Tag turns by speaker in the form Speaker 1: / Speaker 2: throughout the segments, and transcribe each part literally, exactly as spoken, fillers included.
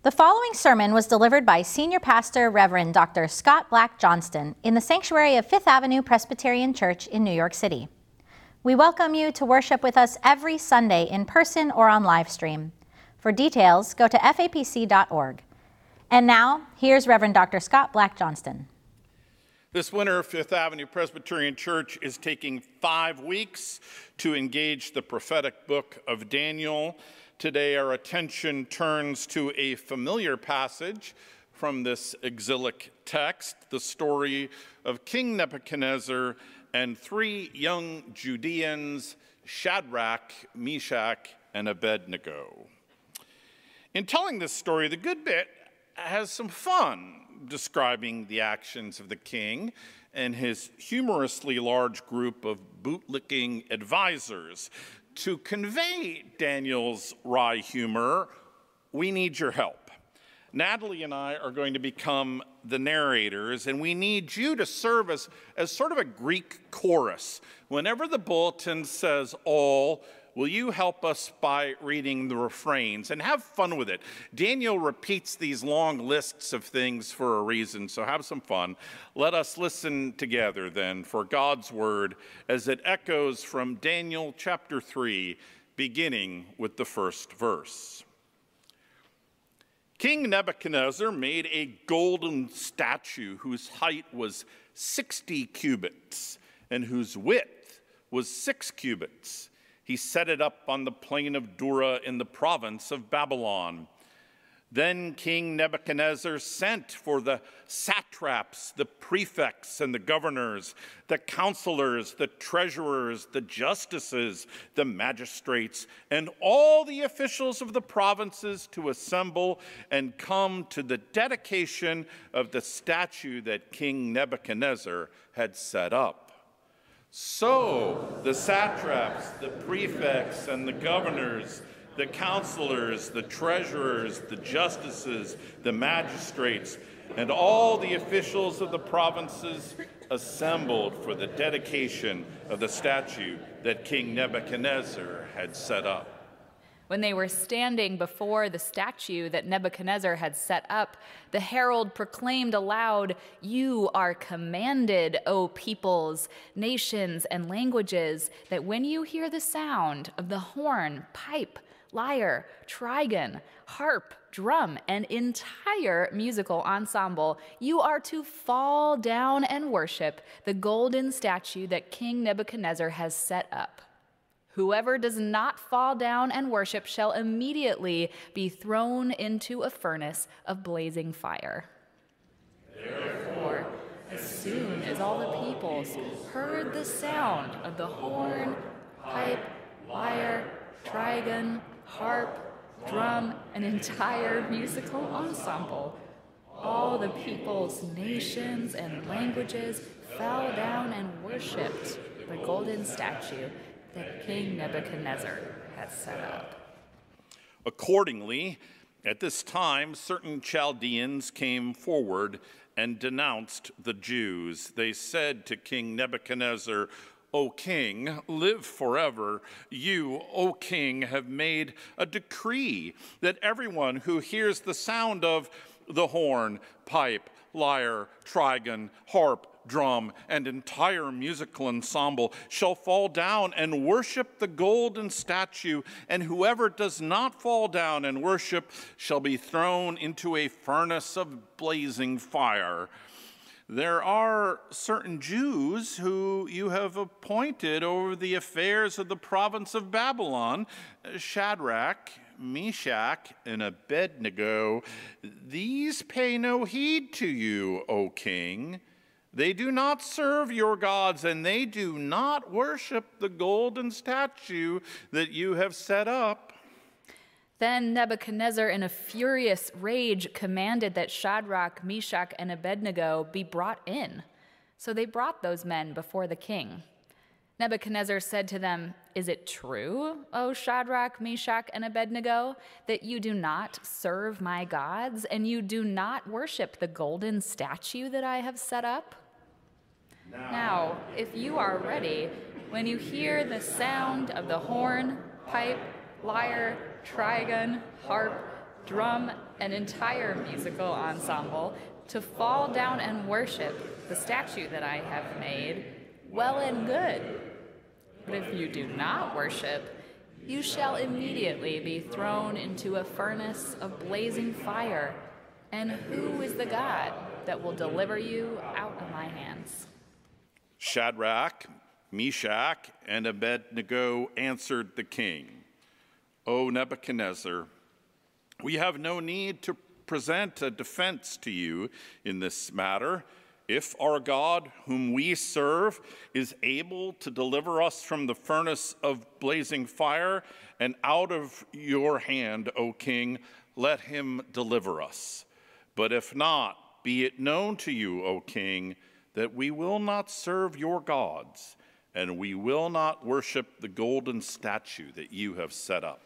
Speaker 1: The following sermon was delivered by Senior Pastor Reverend Doctor Scott Black Johnston in the sanctuary of Fifth Avenue Presbyterian Church in New York City. We welcome you to worship with us every Sunday in person or on live stream. For details, go to F A P C dot org. And now, here's Reverend Doctor Scott Black Johnston.
Speaker 2: This winter, Fifth Avenue Presbyterian Church is taking five weeks to engage the prophetic book of Daniel. Today, our attention turns to a familiar passage from this exilic text, the story of King Nebuchadnezzar and three young Judeans, Shadrach, Meshach, and Abednego. In telling this story, the good bit has some fun describing the actions of the king and his humorously large group of bootlicking advisors. To convey Daniel's wry humor, we need your help. Natalie and I are going to become the narrators, and we need you to serve as, as sort of a Greek chorus. Whenever the bulletin says all, will you help us by reading the refrains and have fun with it? Daniel repeats these long lists of things for a reason, so have some fun. Let us listen together then for God's word as it echoes from Daniel chapter three, beginning with the first verse. King Nebuchadnezzar made a golden statue whose height was sixty cubits and whose width was six cubits. He set it up on the plain of Dura in the province of Babylon. Then King Nebuchadnezzar sent for the satraps, the prefects, and the governors, the counselors, the treasurers, the justices, the magistrates, and all the officials of the provinces to assemble and come to the dedication of the statue that King Nebuchadnezzar had set up. So the satraps, the prefects, and the governors, the counselors, the treasurers, the justices, the magistrates, and all the officials of the provinces assembled for the dedication of the statue that King Nebuchadnezzar had set up.
Speaker 3: When they were standing before the statue that Nebuchadnezzar had set up, the herald proclaimed aloud, "You are commanded, O peoples, nations, and languages, that when you hear the sound of the horn, pipe, lyre, trigon, harp, drum, and entire musical ensemble, you are to fall down and worship the golden statue that King Nebuchadnezzar has set up. Whoever does not fall down and worship shall immediately be thrown into a furnace of blazing fire." Therefore, as soon as all the peoples heard the sound of the horn, pipe, lyre, trigon, harp, drum, and entire musical ensemble, all the peoples, nations, and languages fell down and worshipped the golden statue that King Nebuchadnezzar had set up.
Speaker 2: Accordingly, at this time, certain Chaldeans came forward and denounced the Jews. They said to King Nebuchadnezzar, "O king, live forever. You, O king, have made a decree that everyone who hears the sound of the horn, pipe, lyre, trigon, harp, drum, and entire musical ensemble shall fall down and worship the golden statue, and whoever does not fall down and worship shall be thrown into a furnace of blazing fire. There are certain Jews who you have appointed over the affairs of the province of Babylon, Shadrach, Meshach, and Abednego. These pay no heed to you, O king. They do not serve your gods, and they do not worship the golden statue that you have set up."
Speaker 3: Then Nebuchadnezzar, in a furious rage, commanded that Shadrach, Meshach, and Abednego be brought in. So they brought those men before the king. Nebuchadnezzar said to them, "Is it true, O Shadrach, Meshach, and Abednego, that you do not serve my gods, and you do not worship the golden statue that I have set up? Now, now if you are ready, when you hear the sound of the horn, pipe, lyre, trigon, harp, drum an entire musical ensemble to fall down and worship the statue that I have made, well and good. But if you do not worship, you shall immediately be thrown into a furnace of blazing fire. And who is the God that will deliver you out of my hands?"
Speaker 2: Shadrach, Meshach, and Abednego answered the king, "O Nebuchadnezzar, we have no need to present a defense to you in this matter. If our God, whom we serve, is able to deliver us from the furnace of blazing fire and out of your hand, O king, let him deliver us. But if not, be it known to you, O king, that we will not serve your gods, and we will not worship the golden statue that you have set up."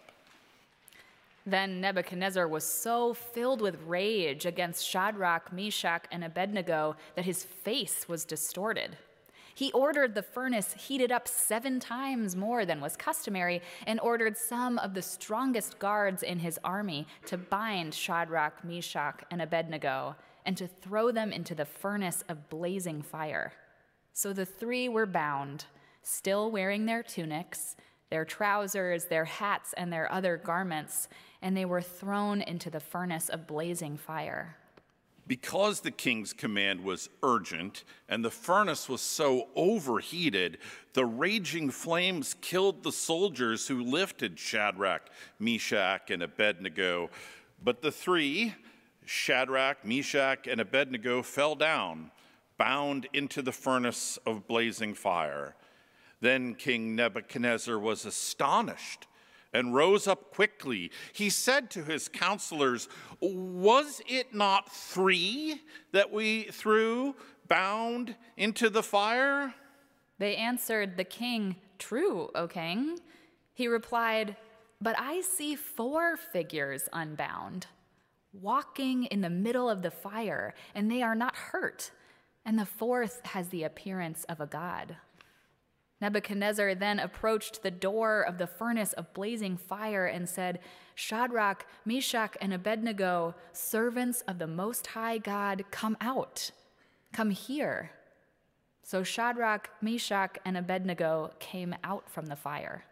Speaker 3: Then Nebuchadnezzar was so filled with rage against Shadrach, Meshach, and Abednego that his face was distorted. He ordered the furnace heated up seven times more than was customary and ordered some of the strongest guards in his army to bind Shadrach, Meshach, and Abednego and to throw them into the furnace of blazing fire. So the three were bound, still wearing their tunics, their trousers, their hats, and their other garments, and they were thrown into the furnace of blazing fire.
Speaker 2: Because the king's command was urgent and the furnace was so overheated, the raging flames killed the soldiers who lifted Shadrach, Meshach, and Abednego. But the three, Shadrach, Meshach, and Abednego, fell down, bound into the furnace of blazing fire. Then King Nebuchadnezzar was astonished and rose up quickly. He said to his counselors, "Was it not three that we threw bound into the fire?"
Speaker 3: They answered the king, "True, O king." He replied, "But I see four figures unbound, walking in the middle of the fire, and they are not hurt, and the fourth has the appearance of a god." Nebuchadnezzar then approached the door of the furnace of blazing fire and said, "Shadrach, Meshach, and Abednego, servants of the Most High God, come out. Come here." So Shadrach, Meshach, and Abednego came out from the fire.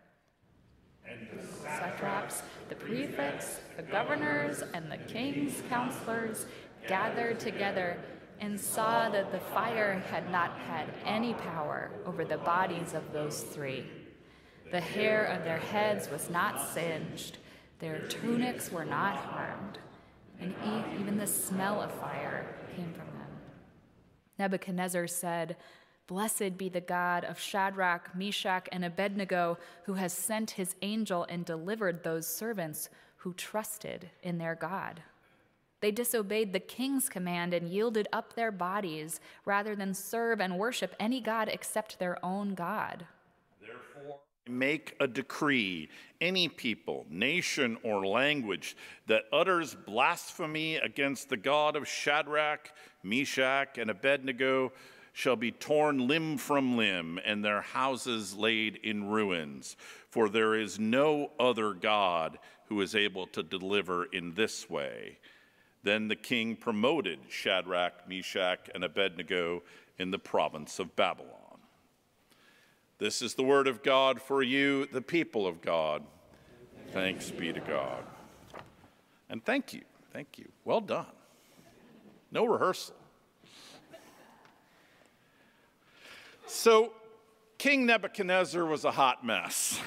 Speaker 3: And the satraps, the prefects, the governors, and the king's counselors gathered together and saw that the fire had not had any power over the bodies of those three. The hair of their heads was not singed, their tunics were not harmed, and even the smell of fire came from them. Nebuchadnezzar said, "Blessed be the God of Shadrach, Meshach, and Abednego, who has sent his angel and delivered those servants who trusted in their God." They disobeyed the king's command and yielded up their bodies rather than serve and worship any god except their own God.
Speaker 2: Therefore, make a decree: any people, nation, or language that utters blasphemy against the God of Shadrach, Meshach, and Abednego shall be torn limb from limb, and their houses laid in ruins. For there is no other God who is able to deliver in this way. Then the king promoted Shadrach, Meshach, and Abednego in the province of Babylon. This is the word of God for you, the people of God. Thanks be to God. And thank you, thank you. Well done. No rehearsal. So, King Nebuchadnezzar was a hot mess.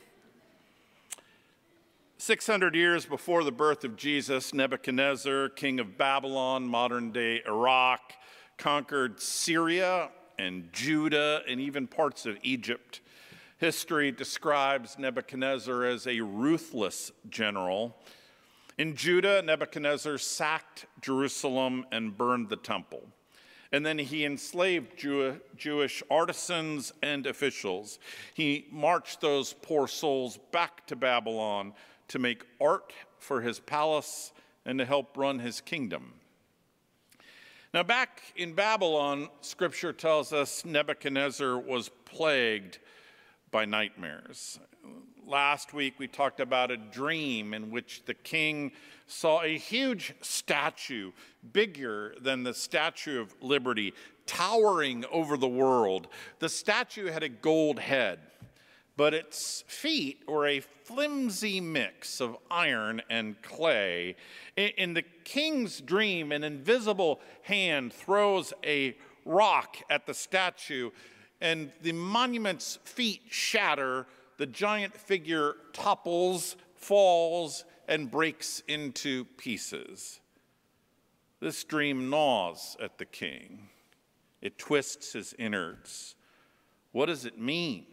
Speaker 2: six hundred years before the birth of Jesus, Nebuchadnezzar, king of Babylon, modern-day Iraq, conquered Syria and Judah and even parts of Egypt. History describes Nebuchadnezzar as a ruthless general. In Judah, Nebuchadnezzar sacked Jerusalem and burned the temple. And then he enslaved Jew- Jewish artisans and officials. He marched those poor souls back to Babylon to make art for his palace and to help run his kingdom. Now, back in Babylon, scripture tells us Nebuchadnezzar was plagued by nightmares. Last week we talked about a dream in which the king saw a huge statue, bigger than the Statue of Liberty, towering over the world. The statue had a gold head, but its feet were a flimsy mix of iron and clay. In the king's dream, an invisible hand throws a rock at the statue, and the monument's feet shatter. The giant figure topples, falls, and breaks into pieces. This dream gnaws at the king. It twists his innards. What does it mean?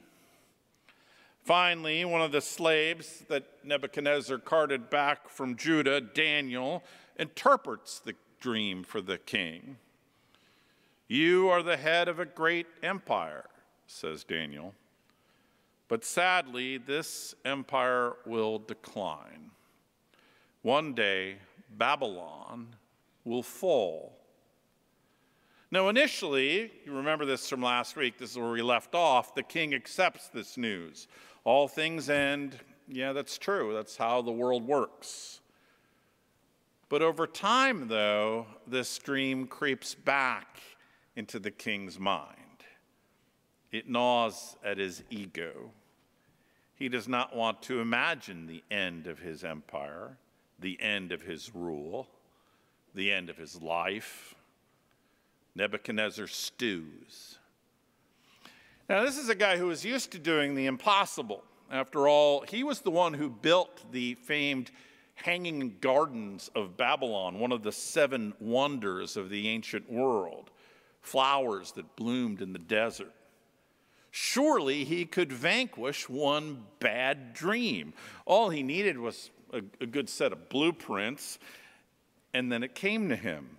Speaker 2: Finally, one of the slaves that Nebuchadnezzar carted back from Judah, Daniel, interprets the dream for the king. You are the head of a great empire, says Daniel. But sadly, this empire will decline. One day, Babylon will fall. Now, initially, you remember this from last week, this is where we left off, the king accepts this news. All things end. Yeah, that's true. That's how the world works. But over time, though, this dream creeps back into the king's mind. It gnaws at his ego. He does not want to imagine the end of his empire, the end of his rule, the end of his life. Nebuchadnezzar stews. Now, this is a guy who is used to doing the impossible. After all, he was the one who built the famed Hanging Gardens of Babylon, one of the seven wonders of the ancient world, flowers that bloomed in the desert. Surely he could vanquish one bad dream. All he needed was a, a good set of blueprints, and then it came to him.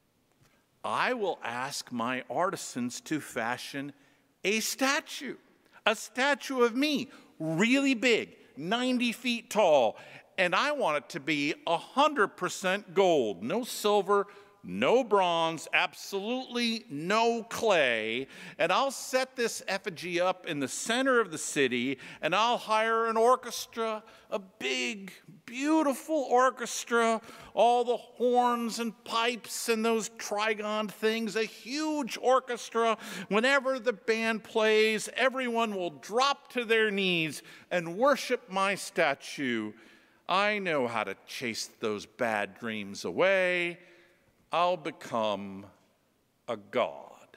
Speaker 2: I will ask my artisans to fashion a statue, a statue of me, really big, ninety feet tall, and I want it to be one hundred percent gold, no silver, no bronze, absolutely no clay, and I'll set this effigy up in the center of the city, and I'll hire an orchestra, a big, beautiful orchestra, all the horns and pipes and those trigon things, a huge orchestra. Whenever the band plays, everyone will drop to their knees and worship my statue. I know how to chase those bad dreams away. I'll become a god.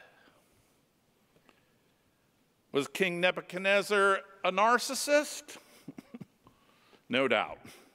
Speaker 2: Was King Nebuchadnezzar a narcissist? No doubt.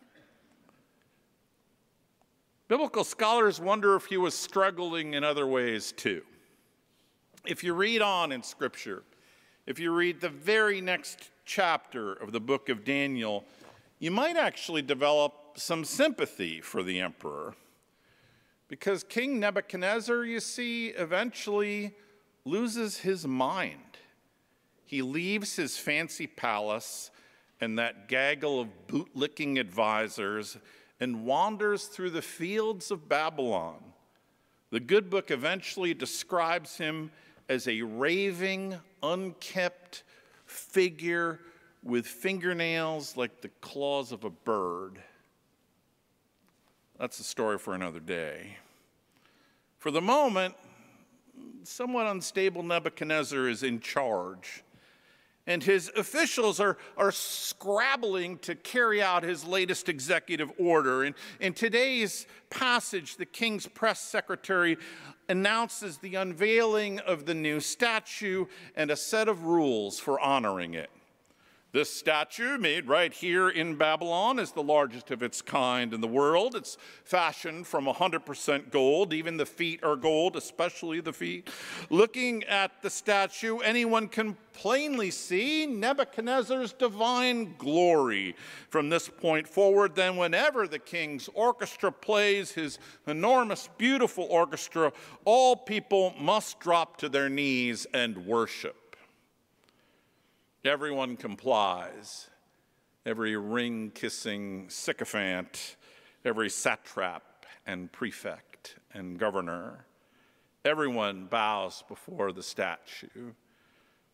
Speaker 2: Biblical scholars wonder if he was struggling in other ways too. If you read on in Scripture, if you read the very next chapter of the book of Daniel, you might actually develop some sympathy for the emperor. Because King Nebuchadnezzar, you see, eventually loses his mind. He leaves his fancy palace and that gaggle of boot-licking advisors and wanders through the fields of Babylon. The good book eventually describes him as a raving, unkempt figure with fingernails like the claws of a bird. That's a story for another day. For the moment, somewhat unstable Nebuchadnezzar is in charge, and his officials are, are scrabbling to carry out his latest executive order. And in today's passage, the king's press secretary announces the unveiling of the new statue and a set of rules for honoring it. This statue, made right here in Babylon, is the largest of its kind in the world. It's fashioned from one hundred percent gold. Even the feet are gold, especially the feet. Looking at the statue, anyone can plainly see Nebuchadnezzar's divine glory. From this point forward, then, whenever the king's orchestra plays his enormous, beautiful orchestra, all people must drop to their knees and worship. Everyone complies. Every ring-kissing sycophant, every satrap and prefect and governor, everyone bows before the statue.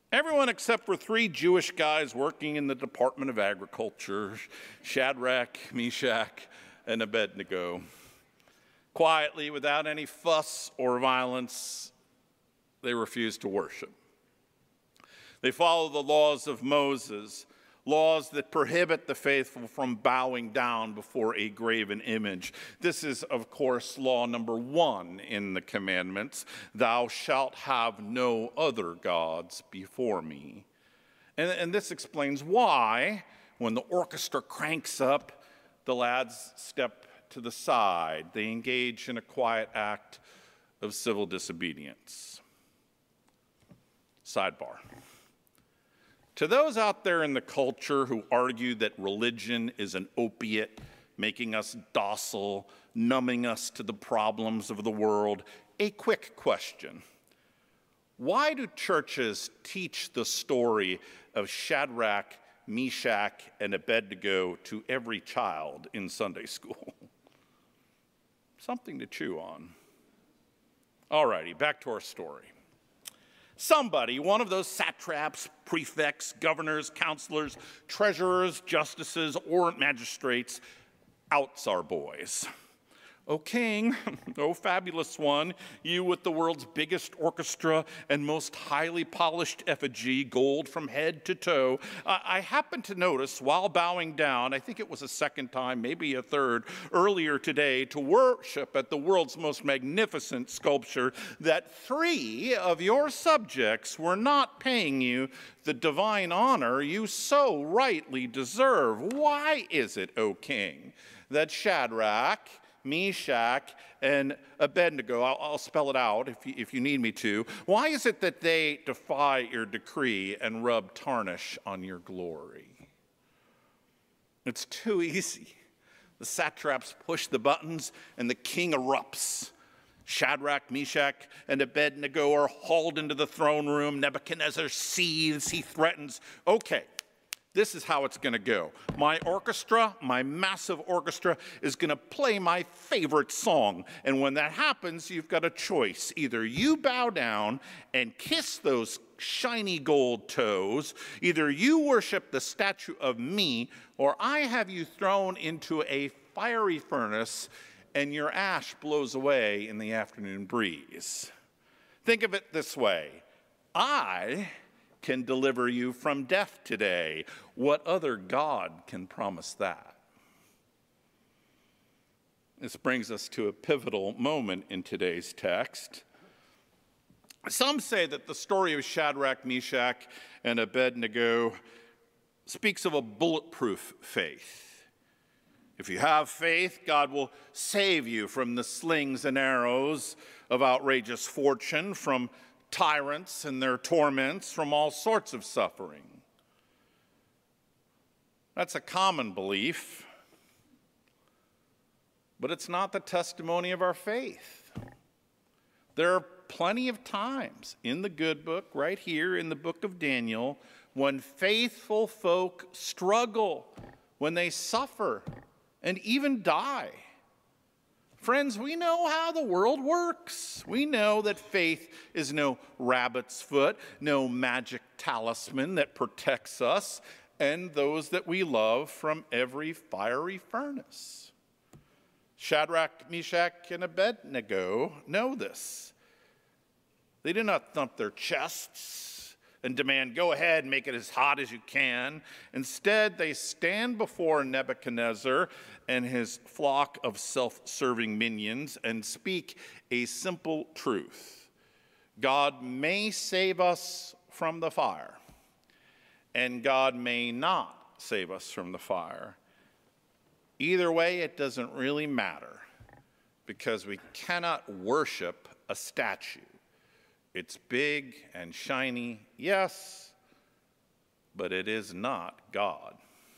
Speaker 2: Everyone except for three Jewish guys working in the Department of Agriculture, Shadrach, Meshach, and Abednego. Quietly, without any fuss or violence, they refuse to worship. They follow the laws of Moses, laws that prohibit the faithful from bowing down before a graven image. This is, of course, law number one in the commandments. Thou shalt have no other gods before me. And, and this explains why, when the orchestra cranks up, the lads step to the side. They engage in a quiet act of civil disobedience. Sidebar. To those out there in the culture who argue that religion is an opiate, making us docile, numbing us to the problems of the world, a quick question. Why do churches teach the story of Shadrach, Meshach, and Abednego to every child in Sunday school? Something to chew on. All righty, back to our story. Somebody, one of those satraps, prefects, governors, counselors, treasurers, justices, or magistrates, outs our boys. O king, O fabulous one, you with the world's biggest orchestra and most highly polished effigy, gold from head to toe, uh, I happened to notice while bowing down, I think it was a second time, maybe a third, earlier today, to worship at the world's most magnificent sculpture, that three of your subjects were not paying you the divine honor you so rightly deserve. Why is it, O king, that Shadrach, Meshach, and Abednego, I'll, I'll spell it out if you, if you need me to. Why is it that they defy your decree and rub tarnish on your glory? It's too easy. The satraps push the buttons and the king erupts. Shadrach, Meshach, and Abednego are hauled into the throne room. Nebuchadnezzar seethes, he threatens. Okay. This is how it's going to go. My orchestra, my massive orchestra, is going to play my favorite song. And when that happens, you've got a choice. Either you bow down and kiss those shiny gold toes, either you worship the statue of me, or I have you thrown into a fiery furnace and your ash blows away in the afternoon breeze. Think of it this way. I can deliver you from death today. What other God can promise that? This brings us to a pivotal moment in today's text. Some say that the story of Shadrach, Meshach, and Abednego speaks of a bulletproof faith. If you have faith, God will save you from the slings and arrows of outrageous fortune, from tyrants and their torments, from all sorts of suffering. That's a common belief, but it's not the testimony of our faith. There are plenty of times in the good book, right here in the book of Daniel, when faithful folk struggle, when they suffer and even die. Friends, we know how the world works. We know that faith is no rabbit's foot, no magic talisman that protects us and those that we love from every fiery furnace. Shadrach, Meshach, and Abednego know this. They do not thump their chests and demand, go ahead, make it as hot as you can. Instead, they stand before Nebuchadnezzar and his flock of self-serving minions and speak a simple truth. God may save us from the fire, and God may not save us from the fire. Either way, it doesn't really matter, because we cannot worship a statue. It's big and shiny, yes, but it is not God.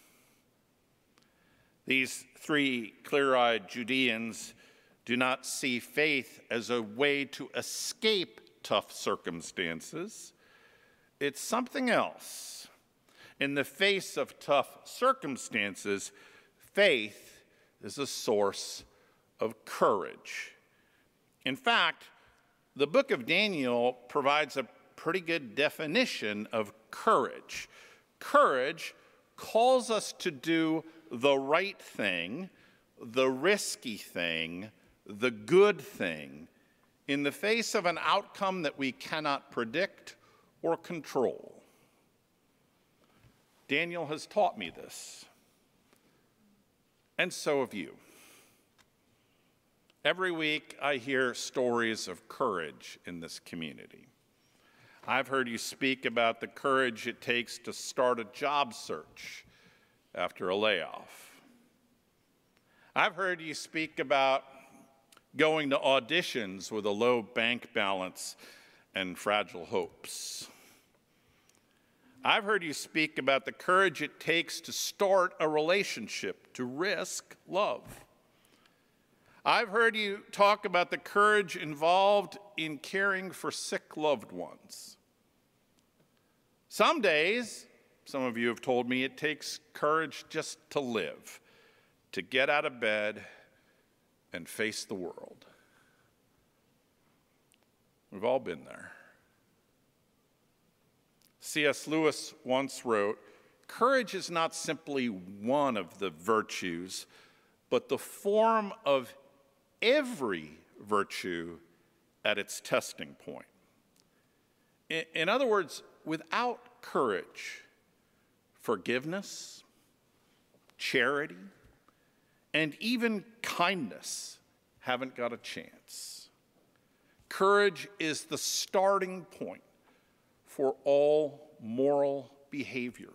Speaker 2: These three clear-eyed Judeans do not see faith as a way to escape tough circumstances. It's something else. In the face of tough circumstances, faith is a source of courage. In fact, the book of Daniel provides a pretty good definition of courage. Courage calls us to do the right thing, the risky thing, the good thing, in the face of an outcome that we cannot predict or control. Daniel has taught me this, and so have you. Every week I hear stories of courage in this community. I've heard you speak about the courage it takes to start a job search after a layoff. I've heard you speak about going to auditions with a low bank balance and fragile hopes. I've heard you speak about the courage it takes to start a relationship, to risk love. I've heard you talk about the courage involved in caring for sick loved ones. Some days, some of you have told me, it takes courage just to live, to get out of bed and face the world. We've all been there. C S Lewis once wrote, "Courage is not simply one of the virtues, but the form of every virtue at its testing point." In, in other words, without courage, forgiveness, charity, and even kindness haven't got a chance. Courage is the starting point for all moral behavior.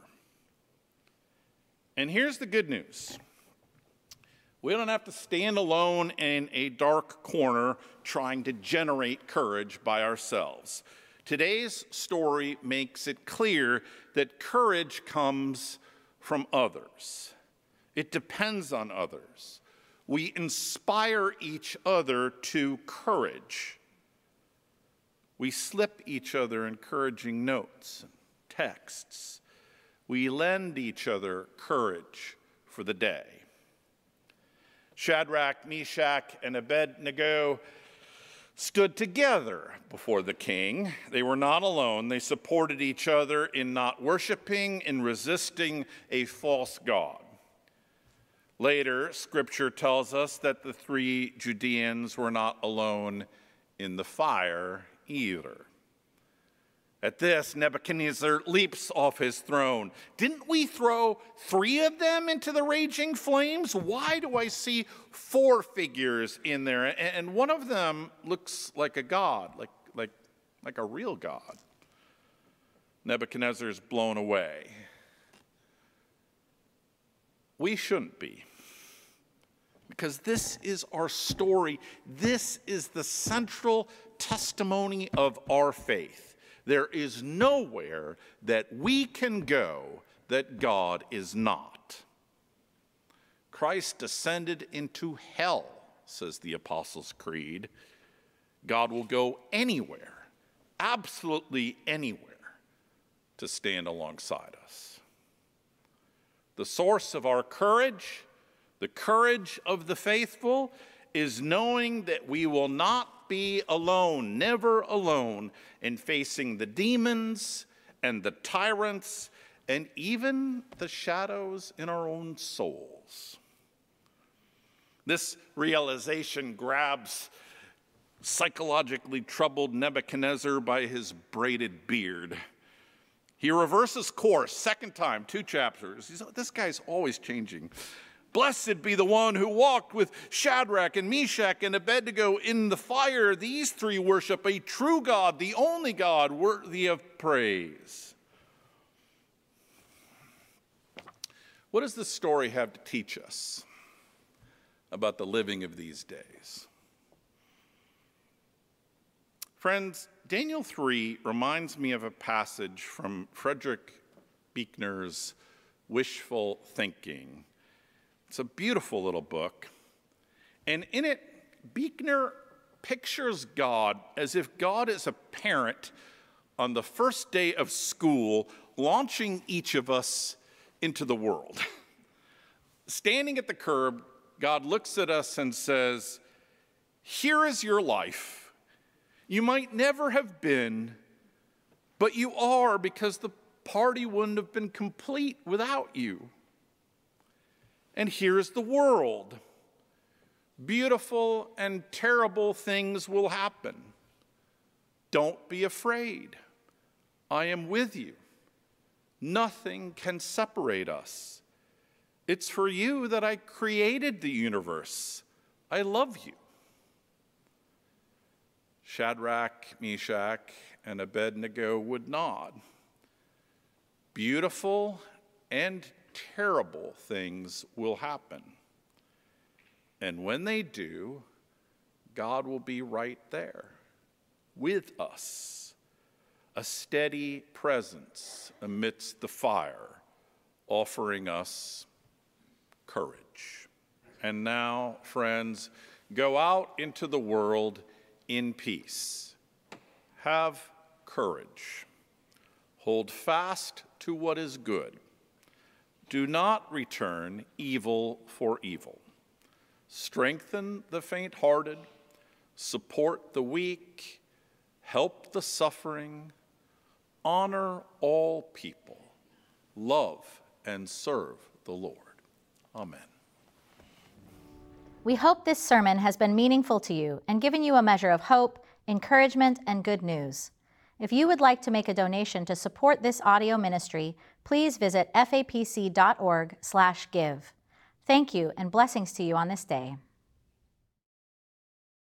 Speaker 2: And here's the good news. We don't have to stand alone in a dark corner trying to generate courage by ourselves. Today's story makes it clear that courage comes from others. It depends on others. We inspire each other to courage. We slip each other encouraging notes and texts. We lend each other courage for the day. Shadrach, Meshach, and Abednego stood together before the king. They were not alone. They supported each other in not worshiping and resisting a false god. Later, Scripture tells us that the three Judeans were not alone in the fire either. At this, Nebuchadnezzar leaps off his throne. "Didn't we throw three of them into the raging flames? Why do I see four figures in there? And one of them looks like a god, like, like, like a real god." Nebuchadnezzar is blown away. We shouldn't be, because this is our story. This is the central testimony of our faith. There is nowhere that we can go that God is not. Christ descended into hell, says the Apostles' Creed. God will go anywhere, absolutely anywhere, to stand alongside us. The source of our courage, the courage of the faithful, is knowing that we will not be alone, never alone, in facing the demons and the tyrants and even the shadows in our own souls. This realization grabs psychologically troubled Nebuchadnezzar by his braided beard. He reverses course, second time, two chapters. He's, this guy's always changing. "Blessed be the one who walked with Shadrach and Meshach and Abednego in the fire. These three worship a true God, the only God worthy of praise." What does this story have to teach us about the living of these days? Friends, Daniel three reminds me of a passage from Frederick Buechner's Wishful Thinking. It's a beautiful little book, and in it, Buechner pictures God as if God is a parent on the first day of school, launching each of us into the world. Standing at the curb, God looks at us and says, "Here is your life. You might never have been, But you are, because the party wouldn't have been complete without you. And here's the world. Beautiful and terrible things will happen. Don't be afraid. I am with you. Nothing can separate us. It's for you that I created the universe. I love you. Shadrach, Meshach, and Abednego would nod. Beautiful and terrible things will happen. And when they do, God will be right there with us, a steady presence amidst the fire, offering us courage. And now, friends, go out into the world in peace. Have courage. Hold fast to what is good. Do not return evil for evil. Strengthen the faint-hearted. Support the weak. Help the suffering. Honor all people. Love and serve the Lord. Amen.
Speaker 1: We hope this sermon has been meaningful to you and given you a measure of hope, encouragement, and good news. If you would like to make a donation to support this audio ministry, please visit f a p c dot org slash give. Thank you, and blessings to you on this day.